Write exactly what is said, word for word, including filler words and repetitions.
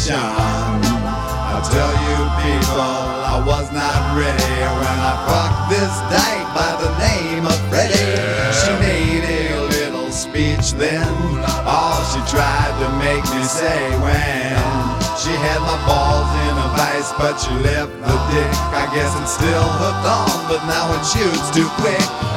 sensation. I tell you people, I was not ready when I fucked this dyke by the name of Freddie. She made a little speech then, all she tried to make me say when she had my balls in a vice, but she left the dick. I guess it's still hooked on, but now it shoots too quick.